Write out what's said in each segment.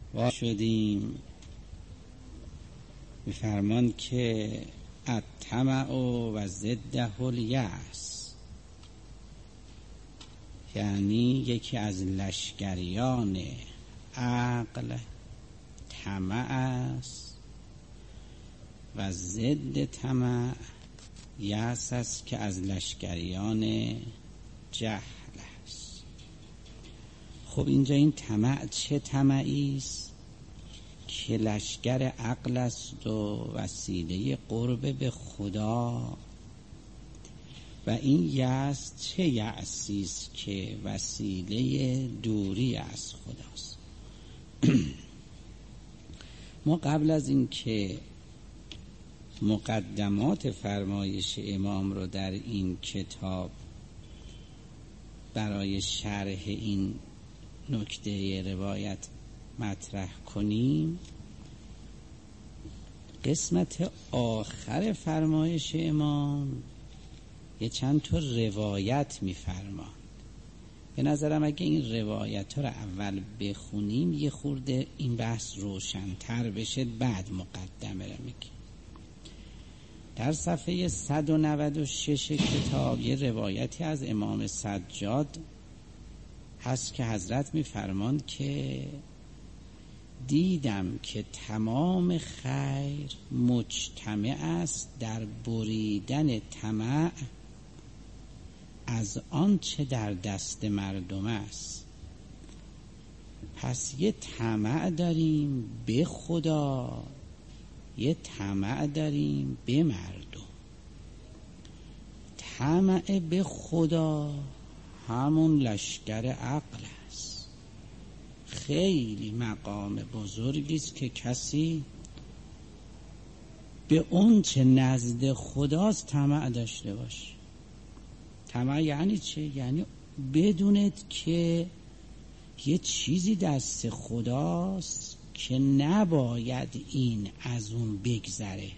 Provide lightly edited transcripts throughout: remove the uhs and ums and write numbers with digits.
وا شدیم به فرمان که الطمع و ضده الیأس، یعنی یکی از لشکریان عقل طمع است و ضد طمع یأس است که از لشکریان جهل است. خب اینجا این طمع چه طمعی است؟ که لشکر عقل است و وسیله قرب به خدا، و این یأس چه یأسی است؟ که وسیله دوری از خداست. ما قبل از این که مقدمات فرمایش امام رو در این کتاب برای شرح این نکته روایت مطرح کنیم، قسمت آخر فرمایش امام یه چند تا روایت میفرماند. به نظرم اگه این روایت ها رو اول بخونیم یه خورده این بحث روشن‌تر بشه، بعد مقدمه رو میگیم. در صفحه 196 کتاب یه روایتی از امام سجاد هست که حضرت میفرماند که دیدم که تمام خیر مجتمع است در بریدن طمع از آنچه در دست مردم است. پس یه طمع داریم به خدا، یه طمع داریم به مردم. طمع به خدا همون لشکر عقل است. خیلی مقام بزرگی است که کسی به اون چه نزد خداست طمع داشته باشه. طمع یعنی چه؟ یعنی بدونید که یه چیزی دست خداست که نباید این از اون بگذره.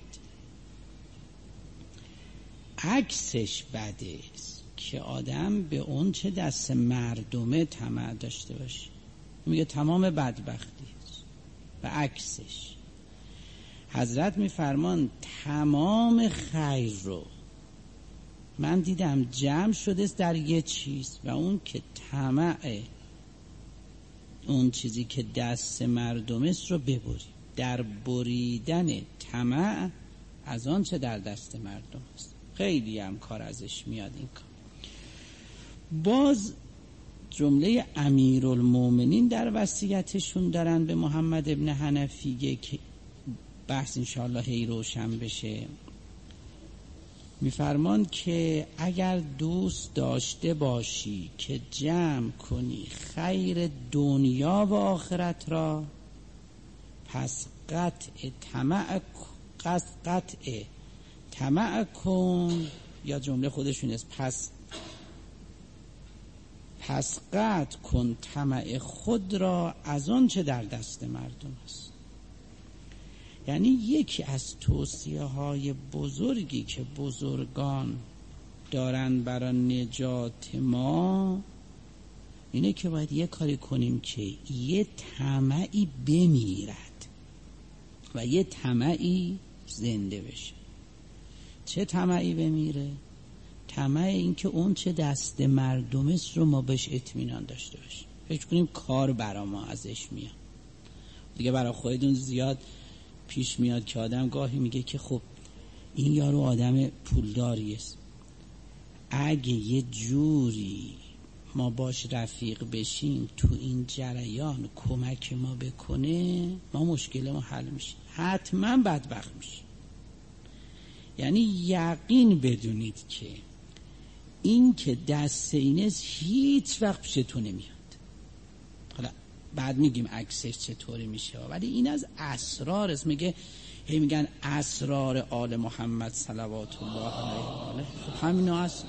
عکسش بده است که آدم به اون چه دست مردمه طمع داشته باشه. میگه تمام بدبختی است. و عکسش حضرت میفرمان تمام خیر رو من دیدم جمع شده است در یه چیز، و اون که طمع اون چیزی که دست مردم است رو ببری. در بریدن طمع از آن چه در دست مردم است. خیلی هم کار ازش میاد این کار. باز جمله امیرالمومنین در وصیتشون دارن به محمد ابن حنفیه که بحث انشاءالله هی روشن بشه. میفرمان که اگر دوست داشته باشی که جمع کنی خیر دنیا و آخرت را، پس قطع طمع کن، یا جمله خودشون است پس قطع کن طمع خود را از آن چه در دست مردم است. یعنی یکی از توصیه های بزرگی که بزرگان دارن برای نجات ما اینه که باید یه کاری کنیم که یه طمعی بمیرد و یه طمعی زنده بشه. چه طمعی بمیره؟ طمع این که اون چه دست مردم است رو ما بهش اطمینان داشته باشیم. فکر کنیم کار برا ما ازش میاد. دیگه برای خودتون زیاد پیش میاد که آدم گاهی میگه که خب این یارو آدم پولداری است، اگه یه جوری ما باش رفیق بشیم تو این جریان کمک ما بکنه ما مشکل ما حل میشه، حتما بدبخت میشه. یعنی یقین بدونید که این که دست اینست هیچ وقت پیشتون نمیاد. حالا بعد میگیم عکسش چطوری میشه، ولی این از اسرار است. میگن اسرار آل محمد صلوات الله علیه و آله. خب همینا هست.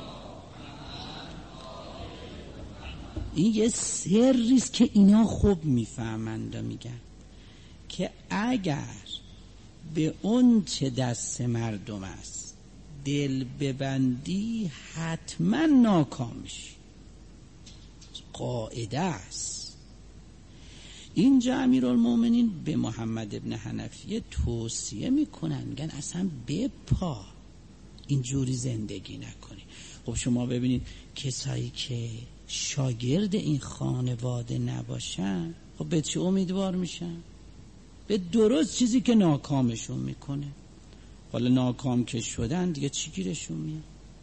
این یه سری است که اینا خوب میفهمند و میگن که اگر به اون چه دست مردم است دل ببندی حتما ناکام میشی. قاعده است. اینجا امیرالمومنین به محمد ابن حنفیه توصیه میکنن، میگن اصلا بپا، اینجوری زندگی نکنی. خب شما ببینید کسایی که شاگرد این خانواده نباشن، خب به چه امیدوار میشن؟ به درست چیزی که ناکامشون میکنه. حالا ناکام که شدن دیگه چی گیرشون میاد؟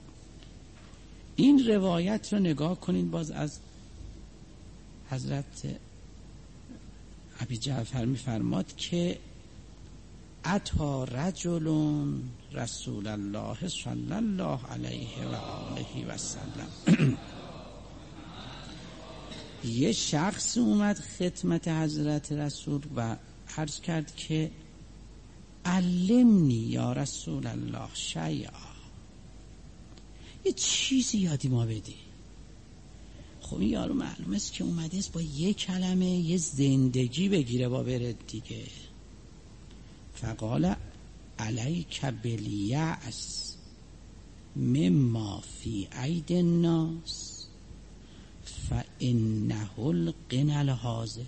این روایت رو نگاه کنین، باز از حضرت ابی جعفر میفرماد که اتی رجل رسول الله صلی الله علیه و آله و سلم یه شخص اومد خدمت حضرت رسول و عرض کرد که علمنی یا رسول الله شیئا، یه چیزی یادی ما بدی. خب این یارو معلومه است که اومده است با یه کلمه یه زندگی بگیره با بره دیگه. فقال علیک بالیأس مما فی اید الناس فانه الغنی الحاضر.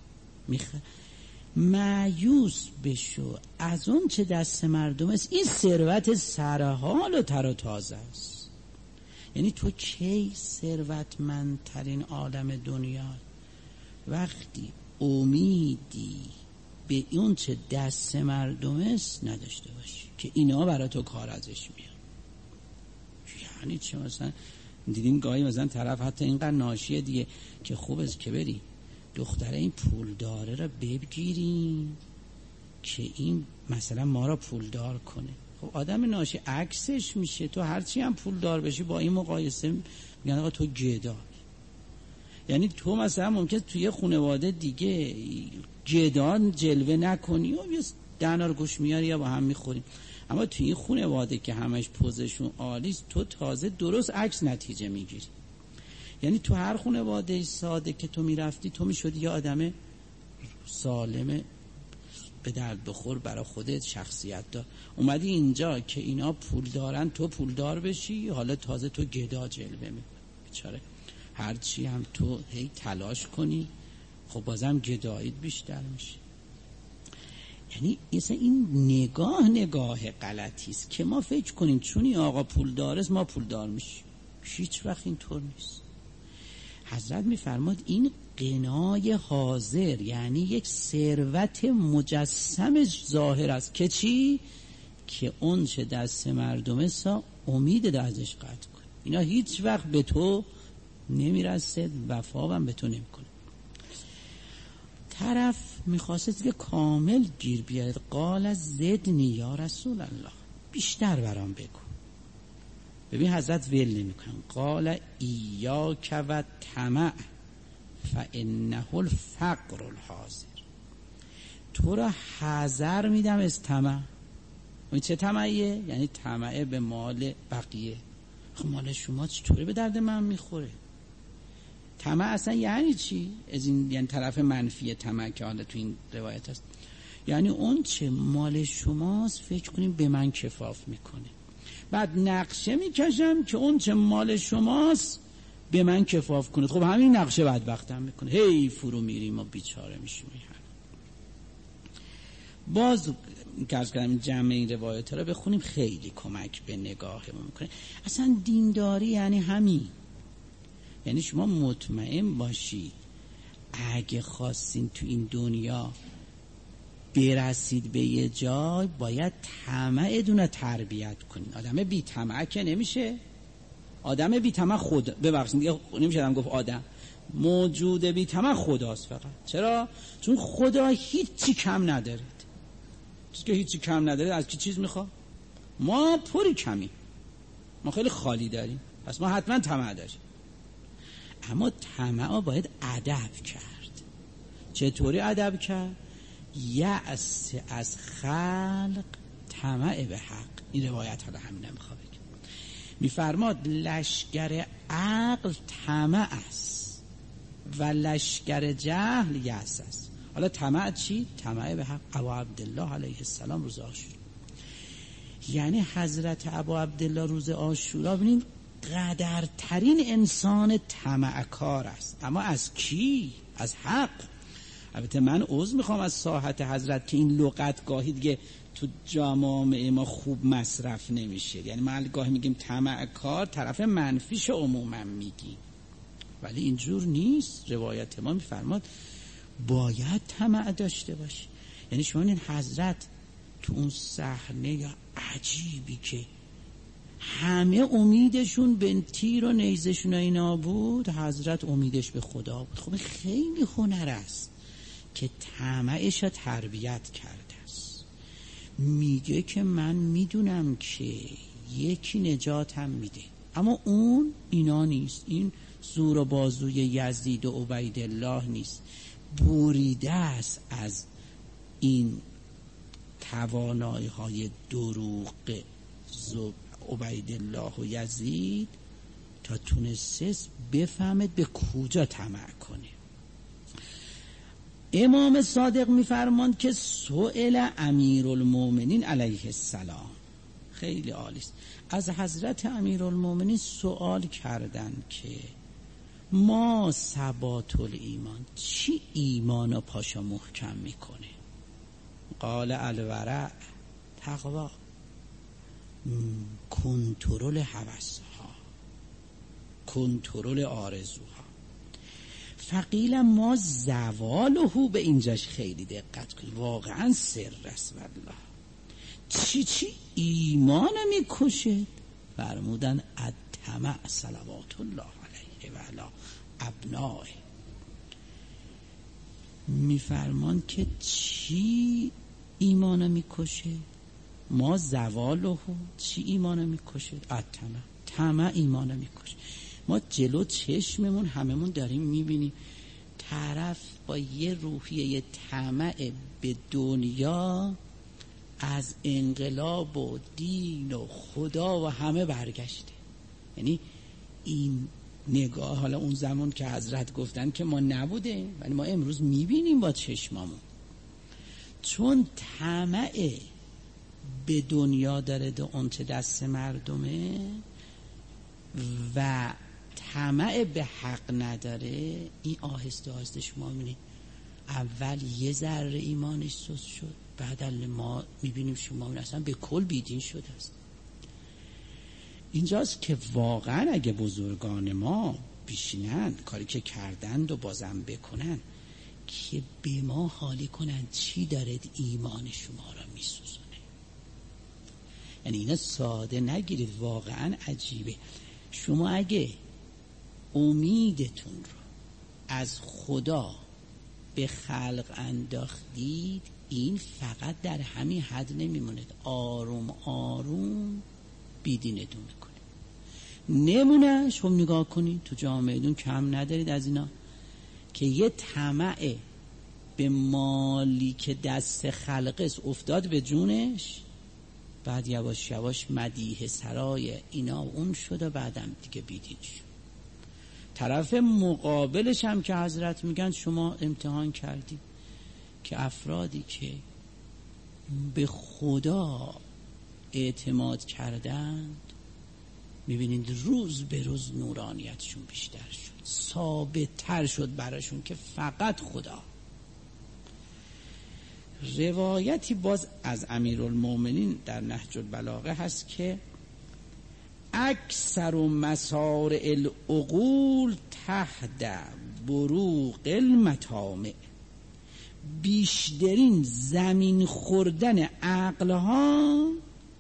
مایوس بشو از اون چه دست مردم است، این ثروت سرحال و تر و تازه است. یعنی تو کی ثروتمندترین عالم دنیا وقتی امیدی به اون چه دست مردم است نداشته باشی که اینا برای تو کار ازش میاد. یعنی چه؟ مثلا دیدین گاهی مثلا طرف حتی اینقدر ناشیه دیگه که خوب است که بری دختره این پول داره را بگیریم که این مثلا ما را پولدار کنه. خب آدم ناشی عکسش میشه. تو هرچی هم پول دار بشی با این مقایسه میگن آقا تو گدا. یعنی تو مثلا ممکنه توی خانواده دیگه گدا جلوه نکنی و یه دنار گوش میاری یا با هم میخوریم، اما توی این خانواده که همش پوزشون عالیست تو تازه درست عکس نتیجه میگیری. یعنی تو هر خانواده ساده که تو میرفتی تو میشدی یه آدم سالم به درد بخور برای خودت، شخصیت دار. اومدی اینجا که اینا پول دارن تو پول دار بشی، حالا تازه تو گدا جلوه میکنی. بیچاره هرچی هم تو هی تلاش کنی خب بازم گداییت بیشتر میشه. یعنی این نگاه غلطی است که ما فکر کنیم چون این آقا پول داره ما پول دار میشیم. هیچ وقت اینطور نیست. حضرت میفرماد این غنای حاضر یعنی یک ثروت مجسم ظاهر است که چی؟ که اون چه دست مردمه سا امید ازش قطع کن. اینا هیچ وقت به تو نمیرسد، وفا هم به تو نمیکنه. طرف میخواست که کامل گیر بیاد. قال زدنی یا رسول الله، بیشتر برام بگو. ببین حضرت ول نمیکنن. قال ایاک و طمع فانه الفقر الحاضر، تو را حذر میدم از طمع. این چه طمعیه؟ یعنی طمع به مال بقیه. خب مال شما چطوری به درد من میخوره؟ طمع اصلا یعنی چی؟ از این یعنی طرف منفی طمع که حالا تو این روایت هست، یعنی اون چه مال شماست فکر کنیم به من کفاف میکنه، بعد نقشه میکشم که اون چه مال شماست به من کفاف کنه. خب همین نقشه بدبختم میکنه، هی فرو میریم و بیچاره میشیم. باز کارش کردم این جمع این روایت رو بخونیم خیلی کمک به نگاهمون میکنه. اصلا دینداری یعنی همین، یعنی شما مطمئن باشید اگه خواستین تو این دنیا برسید به یه جای باید طمعتون رو تربیت کنید. آدم بی طمع که نمیشه. آدم بی طمع خدا، ببخشید دیگه نمیشه آدم گفت آدم، موجود بی طمع خداست فقط. چرا؟ چون خدا هیچی کم نداره. چیزی که هیچی کم نداره از کی چیز میخواد؟ ما پوری کمی، ما خیلی خالی داریم، پس ما حتما طمع داریم. اما طمع باید ادب کرد. چطوری ادب کرد؟ یأس از خلق، طمع به حق. این روایت حالا همین نمیخواد بگم. میفرماد لشکر عقل طمع است و لشکر جهل یأس است. حالا طمع چی؟ طمع به حق. ابا عبدالله علیه السلام روز عاشورا، یعنی حضرت ابا عبدالله روز عاشورا ببینید قدرترین انسان طمعکار است. اما از کی؟ از حق. البته من عذر میخوام از ساحت حضرت که این لغت گاهی دیگه تو جامعه ما خوب مصرف نمیشه، یعنی ما گاهی میگیم طمع کار، طرف منفیش عموما میگی، ولی اینجور نیست. روایت ما میفرماد باید طمع داشته باشی. یعنی شما این حضرت تو اون صحنه یا عجیبی که همه امیدشون به تیر و نیزشون اینا بود، حضرت امیدش به خدا بود. خب خیلی هنر است که طمعش را تربیت کرده است. میگه که من میدونم که یکی نجاتم میده، اما اون اینا نیست، این زور و بازوی یزید و عبیدالله نیست، بریده است از این توانایی های دروغ عبیدالله و یزید تا تونسته بفهمد به کجا طمع کنه. امام صادق میفرماند که سئل امیرالمومنین علیه السلام، خیلی عالی است، از حضرت امیرالمومنین سوال کردن که ما ثبات الایمان، چی ایمانو پاشا محکم میکنه؟ قال الورع، تقوا، کنترل هوسها، کنترل آرزوها. فقیل ما زواله، به اینجاش خیلی دقت کنید، واقعا سر است والله. چی ایمان میکشد؟ فرمودن الطمع صلوات الله علیه و علی ابنائه. میفرمان که چی ایمان میکشه؟ ما زواله، چی ایمان میکشه؟ الطمع، طمع ایمان میکشه. ما جلو چشممون هممون داریم میبینیم طرف با یه روحیه طمع به دنیا از انقلاب و دین و خدا و همه برگشته. یعنی این نگاه، حالا اون زمان که حضرت گفتن که ما نبوده، ولی ما امروز میبینیم با چشمامون، چون طمع به دنیا داره ده اون چه دست مردمه و طمع به حق نداره، این آهسته آهسته شما میبینید اول یه ذره ایمانش سوز شد، بعد ما میبینیم شما اصلا به کل بیدین شده است. اینجاست که واقعا اگه بزرگان ما بیشینن کاری که کردند و بازم بکنن که به ما حالی کنن چی دارد ایمان شما را میسوزونه. یعنی اینا ساده نگیرید، واقعا عجیبه. شما اگه امیدتون رو از خدا به خلق انداختید، این فقط در همین حد نمیمونه، آروم آروم بیدینتون میکنه. نمونه شما نگاه کنید تو جامعهتون کم ندارید از اینا که یه طمع به مالی که دست خلق است افتاد به جونش، بعد یواش یواش مدیح سرای اینا اون شد و بعدم دیگه بیدین شد. طرف مقابلش هم که حضرت میگن شما امتحان کردید که افرادی که به خدا اعتماد کردند، میبینید روز به روز نورانیتشون بیشتر شد، ثابت تر شد براشون که فقط خدا. روایتی باز از امیرالمومنین در نهج البلاغه هست که اکثر مسارع العقول تحت بروق المطامع، بیشترین زمین خوردن عقلها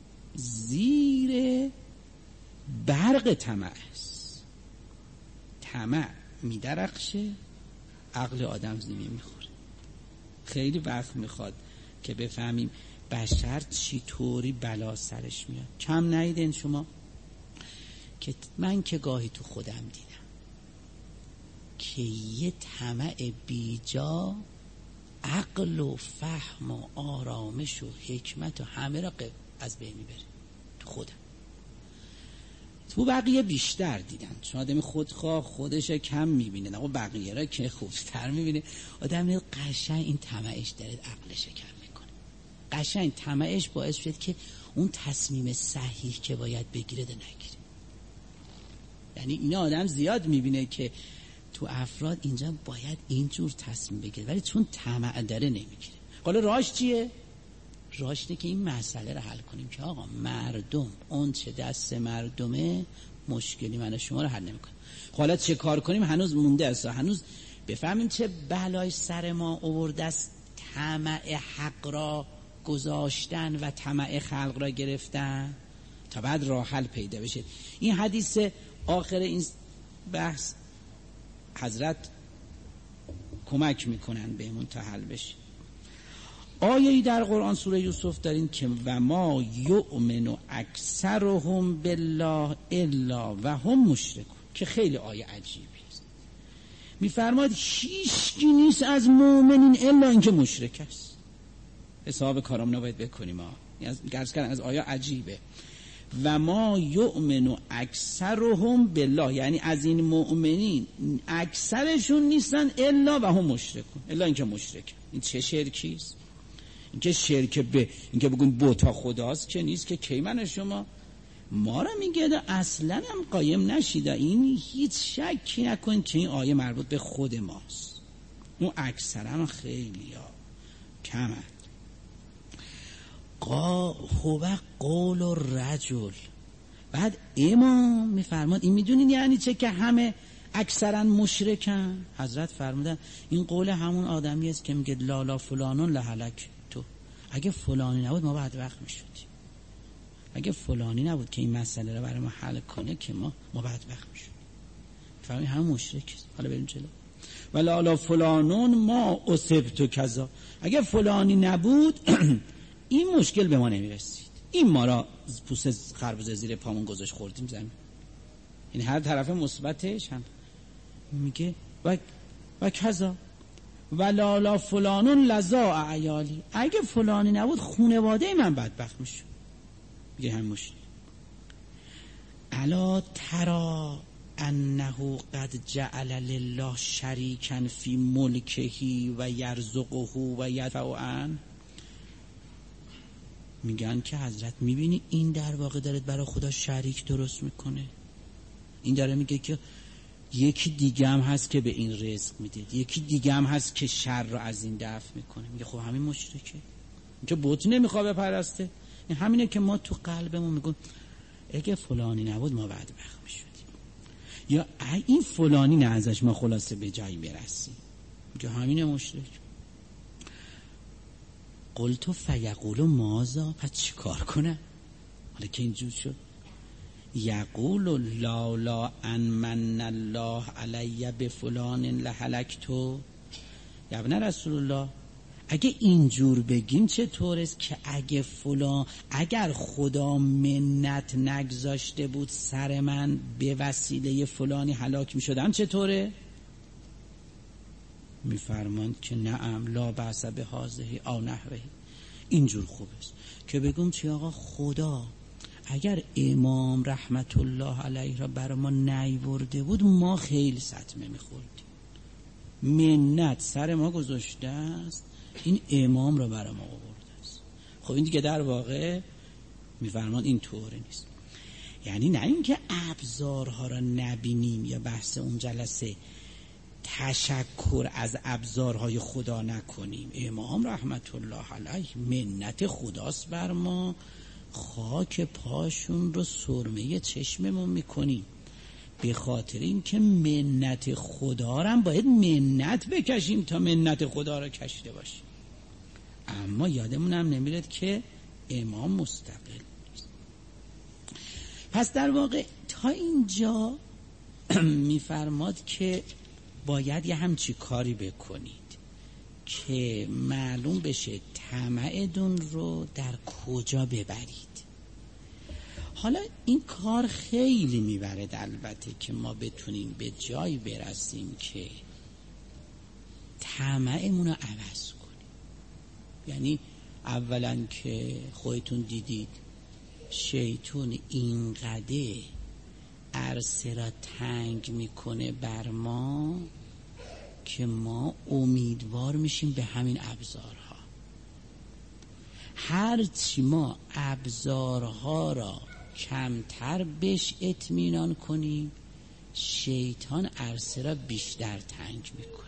زیر برق طمع است. طمع میدرخشه، عقل آدم زمین میخوره. خیلی وقت میخواد که بفهمیم بشر چی طوری بلا سرش میاد. کم ندیدین شما که من که گاهی تو خودم دیدم که یه طمع بیجا عقل و فهم و آرامش و حکمت و همه را از بین میبره. تو خودم، تو بقیه بیشتر دیدن، چون آدم خودخواه خودش کم میبینه، اما بقیه را که خوبتر میبینه. آدم قشنگ این طمعش داره عقلش کم میکنه، قشنگ طمعش باعث شد که اون تصمیم صحیح که باید بگیره ده نگیره. یعنی این آدم زیاد میبینه که تو افراد اینجا باید اینجور تصمیم بگیره، ولی چون طمع داره نمیگیره. حالا راهش چیه؟ راهش اینه که این مسئله رو حل کنیم که آقا مردم اون چه دست مردمه مشکلی من و شما رو حل نمیکنه. حالا چه کار کنیم هنوز مونده است، هنوز بفهمیم چه بلای سر ما آورده است. طمع حق را گذاشتن و طمع خلق را گرفتن تا بعد راه حل پیدا بشه. این حدیث آخر این بحث حضرت کمک میکنن بهمون تا حل بشه. آیه‌ای در قرآن سوره یوسف دارین که و ما یؤمن اکثرهم بالله الا و هم مشرکون، که خیلی آیه عجیبی است. میفرماد هیچکی نیست از مؤمنین الا اینکه مشرک است. حساب کارامون باید بکنیم. گرز کردن از آیه عجیبه. و ما یؤمن اکثرهم بالله، یعنی از این مؤمنین اکثرشون نیستن الا و هم مشرکون، الا اینکه مشرک. این چه شرکی است؟ اینکه شرک به اینکه بگون بوتا خداست که نیست، که کی من شما ما را میگه اصلا هم قایم نشیده. این هیچ شکی نکن که این آیه مربوط به خود ماست. اون اکثرا خیلی کمه. هو قول الرجل. بعد امام میفرماد این میدونین یعنی چه که همه اکثرا مشرکن؟ حضرت فرمودن این قول همون آدمی است که میگه لالا فلانون لهلک تو. اگه فلانی نبود ما بدبخت میشدیم. اگه فلانی نبود که این مسئله رو برای ما حل کنه که ما بدبخت میشدیم. فرمودن همون مشرک است. حالا بریم جلو. و لالا فلانون ما اصبت کذا. اگه فلانی نبود این مشکل به ما نمیرسید. این ما را پوست خربزه زیر پامون گذاشت خوردیم زمین. این هر طرف مثبتش هم میگه و کذا و لالا فلانون لذا عیالی. اگه فلانی نبود خانواده من بدبخت میشه. میگه هم مشکل. الا ترى انه قد جعل لله شریکا فی ملکه و یرزقه و یدفع عنه. میگن که حضرت میبینی این در واقع داره برای خدا شریک درست میکنه. این داره میگه که یکی دیگه هم هست که به این رزق میده، یکی دیگه هم هست که شر رو از این دفع میکنه. میگه خب همین مشرکه، این که بت نمیخواد بپرسته. این همینه که ما تو قلبمون میگیم اگه فلانی نبود ما بدبخت میشدیم، یا این فلانی نه ازش ما خلاصه به جایی برسیم. میگه همینه مشرک. قلتو فیقولو مازا، پس چی کار کنه؟ حالا که اینجور شد یقول لالا ان من الله علی بفلان لهلکتو. یا ابن رسول الله اگه اینجور بگیم چطور است که اگر خدا منت نگذاشته بود سر من به وسیله فلانی هلاک می شدم چطوره؟ میفرماند که نعم لا بأس بهذه او نحوه. اینجور خوب است که بگم چی آقا خدا اگر امام رحمت الله علیه را برای ما نیورده بود ما خیلی صدمه میخوردیم. منت سر ما گذاشته است، این امام را برای ما آورده است. خب این دیگه در واقع میفرمان این طوره نیست. یعنی نه اینکه ابزارها را نبینیم یا بحث اون جلسه تشکر از ابزارهای خدا نکنیم. امام رحمت الله علیه منت خداست بر ما، خاک پاشون رو سرمه چشممون میکنیم به خاطر اینکه منت خدا رو هم باید منت بکشیم تا منت خدا رو کشیده باشیم. اما یادمون هم نمیرد که امام مستقل نیست. پس در واقع تا اینجا میفرماد که باید یه همچی کاری بکنید که معلوم بشه طمعتون رو در کجا ببرید. حالا این کار خیلی میبرد البته که ما بتونیم به جایی برسیم که طمعمون رو عوض کنیم. یعنی اولا که خودتون دیدید شیطان اینقدر عرصه را تنگ میکنه بر ما که ما امیدوار میشیم به همین ابزارها. هرچی ما ابزارها را کمتر بهش اطمینان کنیم شیطان عرصه را بیشتر تنگ میکنه.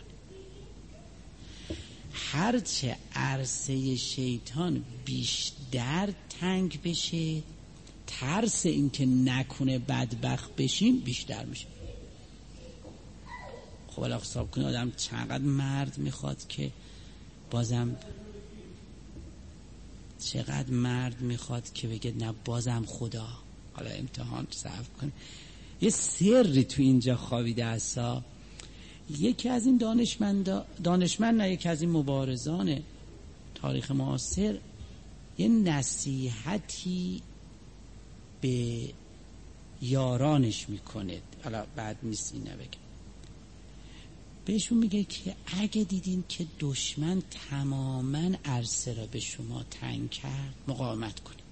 هرچه عرصه شیطان بیشتر تنگ بشه، ترس این که نکنه بدبخت بشیم بیشتر میشه. خب الان حساب کنید آدم چقدر مرد میخواد که بازم، چقدر مرد میخواد که بگه نه بازم خدا. حالا امتحان صرف کنه. یه سری تو اینجا خوابیده هستا. یکی از این دانشمند نه یکی از این مبارزان تاریخ معاصر یه نصیحتی به یارانش میکنه. حالا بعد نیست این نبگم. بهشون میگه که اگه دیدین که دشمن تماما عرصه را به شما تنگ کرد، مقاومت کنید.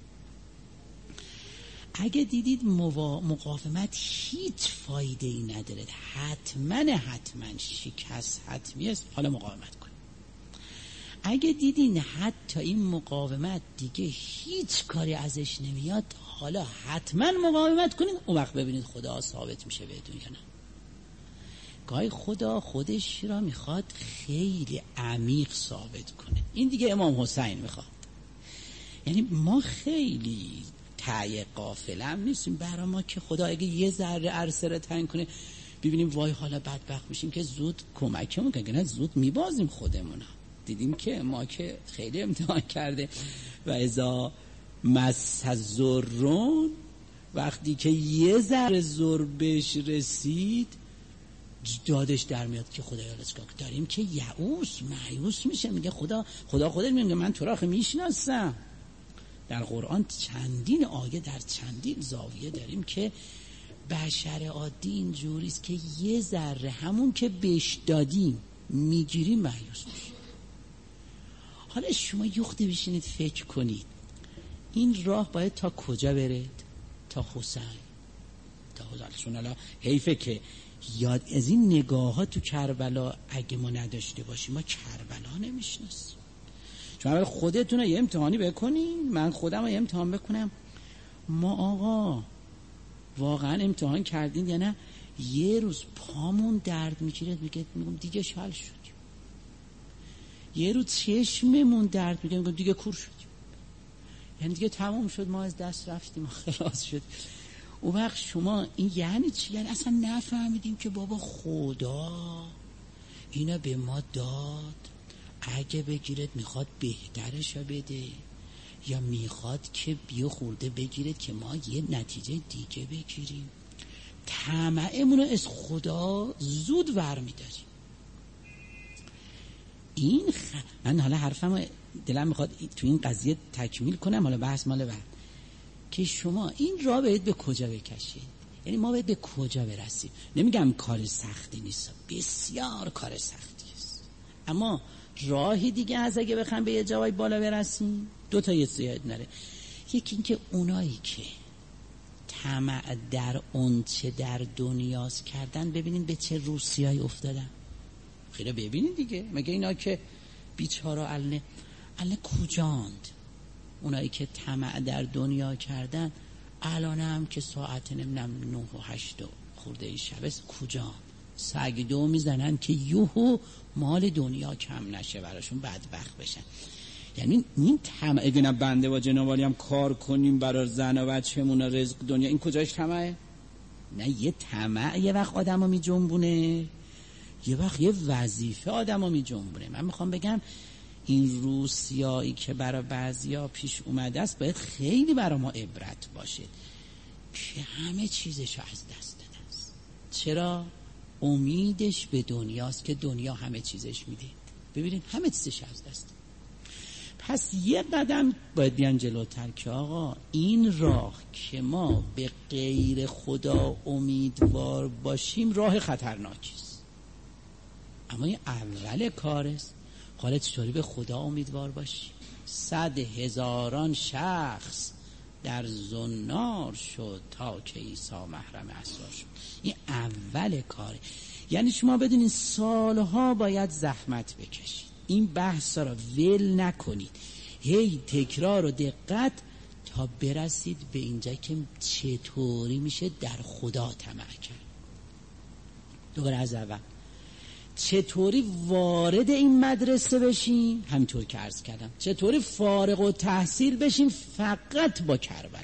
اگه دیدید مقاومت هیچ فایده ای نداره، حتما شکست حتمی است، حالا مقاومت کنید. اگه دیدین حتی این مقاومت دیگه هیچ کاری ازش نمیاد، حالا حتما مقاومت کنید. اون وقت ببینید خدا ثابت میشه بهتون یا نه. گاهی خدا خودش را میخواد خیلی عمیق ثابت کنه. این دیگه امام حسین میخواد. یعنی ما خیلی تعیه غافل هم نیستیم. برای ما که خدا اگه یه ذره عرصه را تنگ کنه ببینیم وای حالا بدبخت میشیم که زود کمکمون کنه، نه زود میبازیم خودمون. دیدیم که ما که خیلی امتحان کرده و اذا مس الضرون، وقتی که یه ذره ضر بهش رسید دادش در میاد که خدایا لسکا داریم که مایوس میشه. میگه خدا خودت میگه من تو را آخه میشناسم. در قرآن چندین آیه در چندین زاویه داریم که بشر عادی اینجوریست که یه ذره همون که بهش دادیم میگیریم مایوس میشه. حالا شما یخته بشینید فکر کنید این راه باید تا کجا بره؟ تا حسین. حالا حیفه که یاد از این نگاه ها تو کربلا اگه ما نداشته باشیم ما کربلا نمیشناسیم. چون اول خودتون رو یه امتحانی بکنین، من خودم رو یه امتحان بکنم. ما آقا واقعا امتحان کردین یا نه؟ یه روز پامون درد میگیره میگم دیگه شل شدیم. یه روز چشممون درد میگیره میگم دیگه کور شدیم. یعنی دیگه تمام شد، ما از دست رفتیم، خلاص شد. اون وقت شما این یعنی چی؟ یعنی اصلا نفهمیدیم که بابا خدا اینا به ما داد، اگه بگیرد میخواد بهترشو بده یا میخواد که بیو خورده بگیرد که ما یه نتیجه دیگه بگیریم. طمعمونو از خدا زود ور میداریم. من حالا حرفمو دلم میخواد تو این قضیه تکمیل کنم، حالا بحث مال بعد، که شما این راه باید به کجا بکشید. یعنی ما باید به کجا برسیم. نمیگم کار سختی نیست، بسیار کار سختی است، اما راهی دیگه از اگه بخوام به یه جای بالا برسیم دو تا یاد نره. یکی این که اونایی که طمع در اون چه در دنیاست کردن، ببینین به چه روسیایی افتادن. خیلی ببینین دیگه، مگه اینا که بیچاره النه کجاند؟ اونایی که طمع در دنیا کردن الان هم که ساعت نمیدونم 9 و 8 خورده شب است کجا سگ دو میزنن که یوهو مال دنیا کم نشه براشون بدبخت بشن. یعنی این طمع اگه نه بنده و جنابالی هم کار کنیم برای زن و بچه‌مون رزق دنیا، این کجاش طمعه؟ نه یه طمع یه وقت آدمو میجنبونه، یه وقت یه وظیفه آدمو میجنبونه. من میخوام بگم این روسیایی که برای بعضیا پیش اومده است باید خیلی برای ما عبرت باشه که همه چیزش از دست داده است. چرا؟ امیدش به دنیاست که دنیا همه چیزش میده. ببینید همه چیزش از دست داده. پس یه قدم باید بیان جلوتر که آقا این راه که ما به غیر خدا امیدوار باشیم راه خطرناکی است، اما این اول کار است. حالا چطوری به خدا امیدوار باشی؟ 100,000 شخص در زنار شد تا که عیسی محرم اسرار شد. این اول کاره. یعنی شما بدونین سالها باید زحمت بکشید، این بحث را ول نکنید، هی تکرار و دقت تا برسید به اینجا که چطوری میشه در خدا طمع کرد. دوباره از اول چطوری وارد این مدرسه بشیم؟ همینطور که عرض کردم. چطوری فارغ التحصیل بشیم فقط با کربلا؟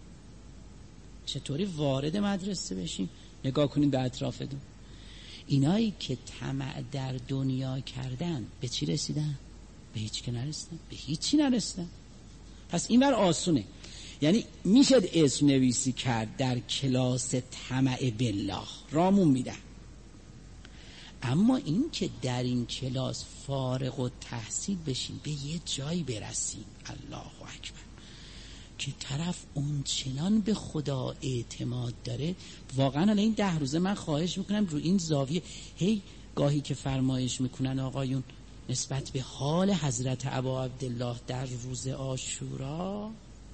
چطوری وارد مدرسه بشیم؟ نگاه کنید به اطرافتون. اینایی که طمع در دنیا کردن به چی رسیدن؟ به هیچ که نرسیدن، به هیچی نرسیدن. پس این بر آسونه. یعنی میشه اسم نویسی کرد در کلاس طمع بالله، رامون میدن. اما این که در این کلاس فارغ التحصیل بشیم، به یه جایی برسیم، الله اکبر، که طرف اون چنان به خدا اعتماد داره. واقعا الان این 10 روزه من خواهش میکنم رو این زاویه گاهی که فرمایش میکنن آقایون نسبت به حال حضرت ابا عبدالله در روز عاشورا،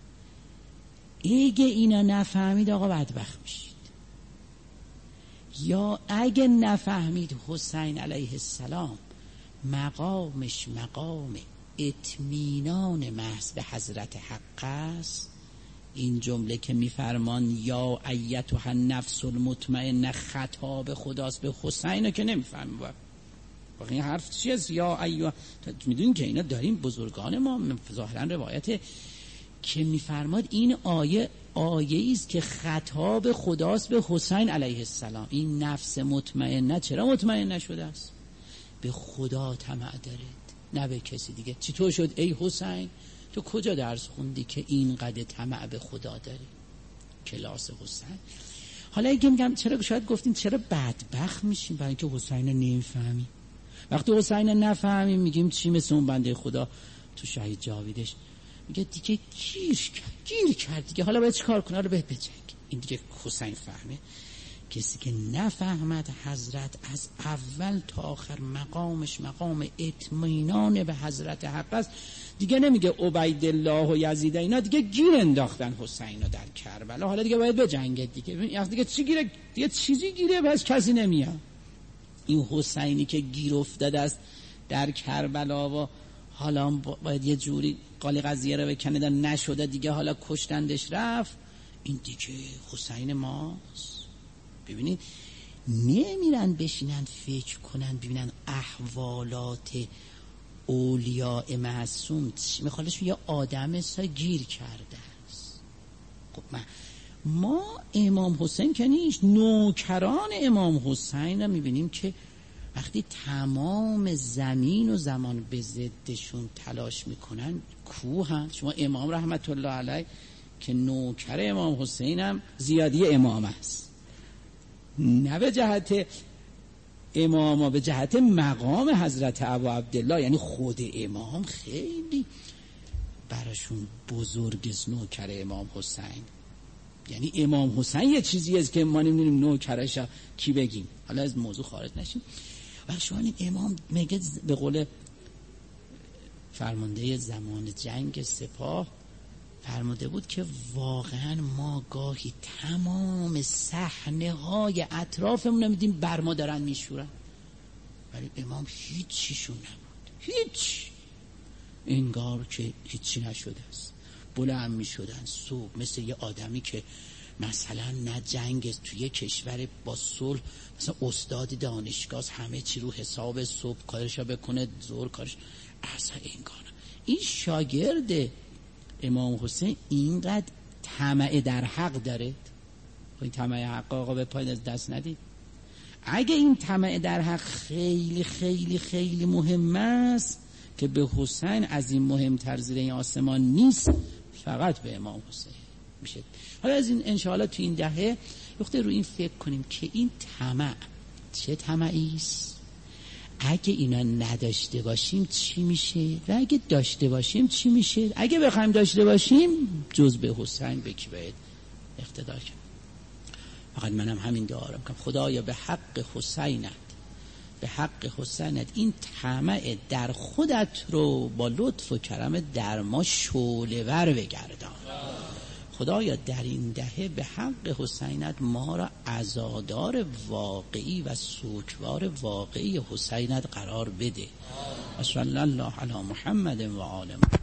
اگه اینا نفهمید آقا بدبخت میشید. یا اگه نفهمید حسین علیه السلام مقامش مقام اطمینان محض به حضرت حق است، این جمله که میفرمان یا ایتها النفس المطمئنه خطاب خداست به حسین که نمیفهمید. واقعا این حرف چیه؟ یا ایوه، میدونین که اینا داریم بزرگان ما ظاهرا روایت که میفرماد این آیه است که خطاب خداست به حسین علیه السلام. این نفس مطمئنه چرا مطمئن نشده است؟ به خدا طمع دارید، نه به کسی دیگه. چطور شد ای حسین تو کجا درس خوندی که اینقدر طمع به خدا داری؟ کلاس حسین. حالا اگه میگم چرا، شاید گفتین چرا بدبخت میشیم؟ برای اینکه حسین رو نمیفهمیم. وقتی حسین رو نفهمیم میگیم چی؟ مثل اون بنده خدا تو شهید جاویدش میگه دیگه گیر کرد دیگه، حالا باید چیکار کنه؟ حالا باید بجنگ. این دیگه حسین فهمه. کسی که نفهمد حضرت از اول تا آخر مقامش مقام اطمینان به حضرت حق است، دیگه نمیگه عبیدالله و یزید، اینا دیگه گیر انداختن حسین رو در کربلا، حالا دیگه باید بجنگه دیگه چی گیره؟ دیگه چیزی گیره بس کسی نمیاد. این حسینی که گیر افتاده است در کربلا و حالا باید یه جوری قالی قضیه رو بکنه، نشده دیگه، حالا کشتندش رفت، این دیگه حسین ماست. ببینید نمیرن بشینن فکر کنن ببینن احوالات اولیاء معصوم میخوادش یه آدم گیر کرده است. خب ما امام حسین که نیست، نوکران امام حسین رو میبینیم که وقتی تمام زمین و زمان به ضدشون تلاش میکنن کوهن. شما امام رحمت الله علیه که نوکر امام حسین هم زیادی امام است، نه به جهت امام، به جهت مقام حضرت ابا عبدالله، یعنی خود امام خیلی براشون بزرگ است نوکر امام حسین. یعنی امام حسین یه چیزی است که ما نمیدونیم نوکرش کی بگیم. حالا از موضوع خارج نشیم. و شما این امام میگه به قول فرمانده زمان جنگ سپاه فرموده بود که واقعا ما گاهی تمام صحنه های اطرافمون میدیم بر ما دارن میشورن، ولی امام هیچیشون نبود، هیچ، انگار که هیچی نشده است. بلند میشدن صبح مثل یه آدمی که مثلا نه جنگ توی کشور با صلح، مثلا استاد دانشگاه همه چی رو حساب، صبح کارشو بکنه ظهر کارش، اصلا انگار این شاگرد امام حسین اینقدر طمع در حق داره. این طمع حق آقا به پای از دست ندید. اگه این طمع در حق خیلی خیلی خیلی مهم است که به حسین از این مهمتر زیر این آسمان نیست، فقط به امام حسین میشه. حالا از این انشاءالله تو این دهه وقتی رو این فکر کنیم که این طمع چه طمعی است، اگه اینا نداشته باشیم چی میشه و اگه داشته باشیم چی میشه. اگه بخوایم داشته باشیم جز به حسین به کی باید اقتدا کنیم؟ فقط منم همین دعا رو میکنم خدایا به حق حسینت، به حق حسینت این طمع در خودت رو با لطف و کرم در ما شعله‌ور بگردان. خدایا در این دهه به حق حسینت ما را عزادار واقعی و سوگوار واقعی حسینت قرار بده. صلی الله علی محمد و آل محمد.